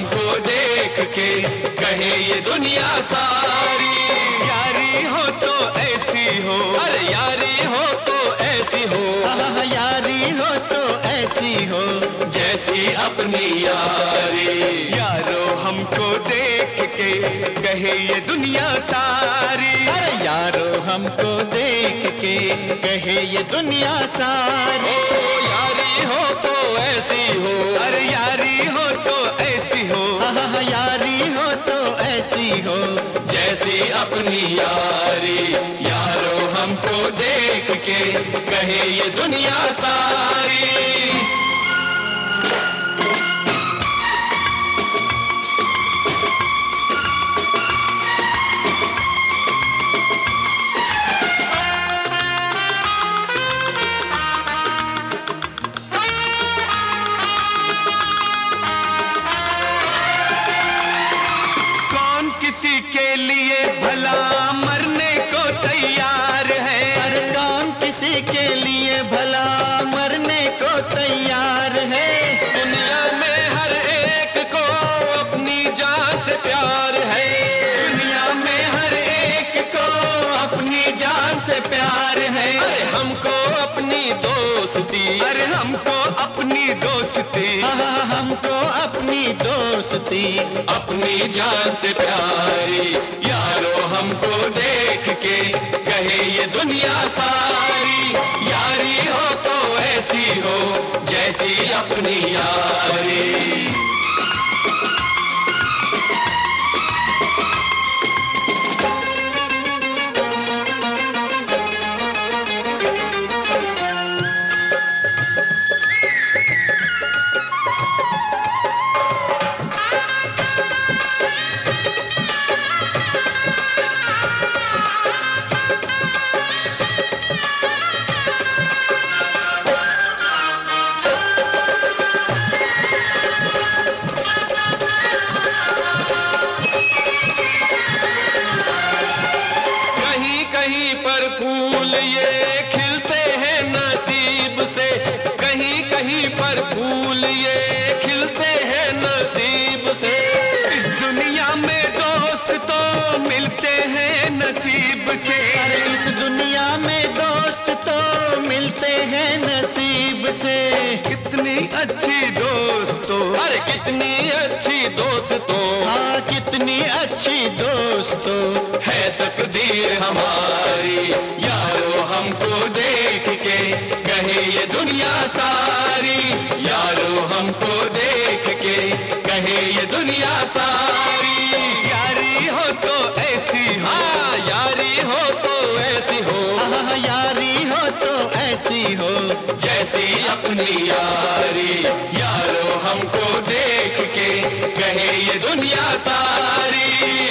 हमको देख के कहे ये दुनिया सारी। यारी हो तो ऐसी हो, अरे यारी हो तो ऐसी हो, यारी हो तो ऐसी हो जैसी अपनी यारी। यारो हमको देख के कहे ये दुनिया सारी। अरे यारो हमको देख के कहे ये दुनिया सारी। यारी हो तो ऐसी हो, अरे यारी हो तो ऐसी हो, यारी हो तो ऐसी हो जैसी अपनी यारी। यारो हमको देख के कहे ये दुनिया सारी। किसी के लिए भला मरने को तैयार है, अरे कौन किसी के लिए भला मरने को तैयार है। दुनिया में हर एक को अपनी जान से प्यार है, दुनिया में हर एक को अपनी जान से प्यार है। अरे हमको अपनी दोस्ती, अरे हमको अपनी दोस्ती, हमको अपनी दोस्ती अपनी जान से प्यारी। यारो हमको देख के कहे ये दुनिया सारी। यारी हो तो ऐसी हो जैसी अपनी यारी। कहीं पर फूल ये खिलते हैं नसीब से, कहीं कहीं पर फूल ये खिलते हैं नसीब से। इस दुनिया में दोस्त तो मिलते हैं नसीब से, अरे इस दुनिया में दोस्त तो मिलते हैं नसीब से। कितनी अच्छी दोस्तों, अरे कितनी अच्छी दोस्तों, हाँ कितनी अच्छी दोस्तों है तकदीर हमारी। यारो हमको देख के कहे ये दुनिया सारी। यारो हमको देख के कहे ये दुनिया सारी। यारी हो तो ऐसी हो, यारी हो तो ऐसी हो, यारी हो तो ऐसी हो जैसी अपनी यारी। यारो हमको देख के कहे ये दुनिया सारी।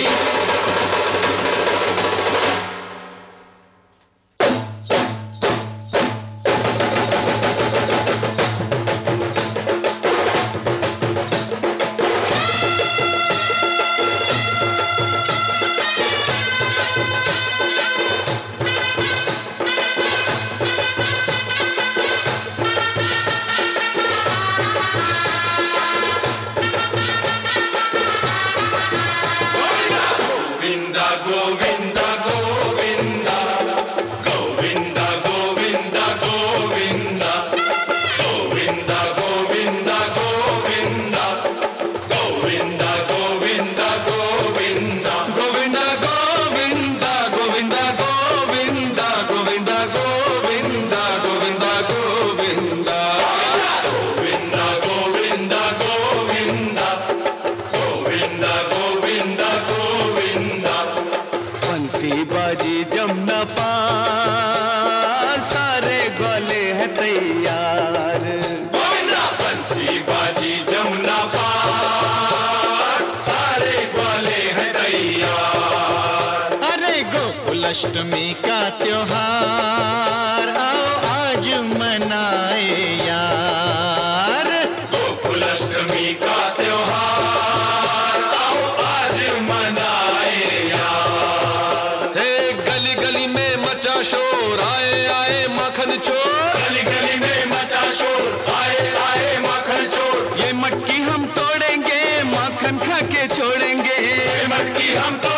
बाजी जमुना पार सारे ग्वाले हैं तैयार। बंसी बाजी जमुना पार सारे ग्वाले हैं तैयार। अरे गोकुलाष्टमी का त्योहार आओ आज मनाए यार। गोकुलाष्टमी का त्योहार आओ आज मनाए यार। हे गली गली में मचा शोर, आए आए माखन चोर। गली गली में मचा शोर, आए आए माखन चोर। ये मटकी हम तोड़ेंगे, माखन मक्खन खा के छोड़ेंगे। मटकी हम तो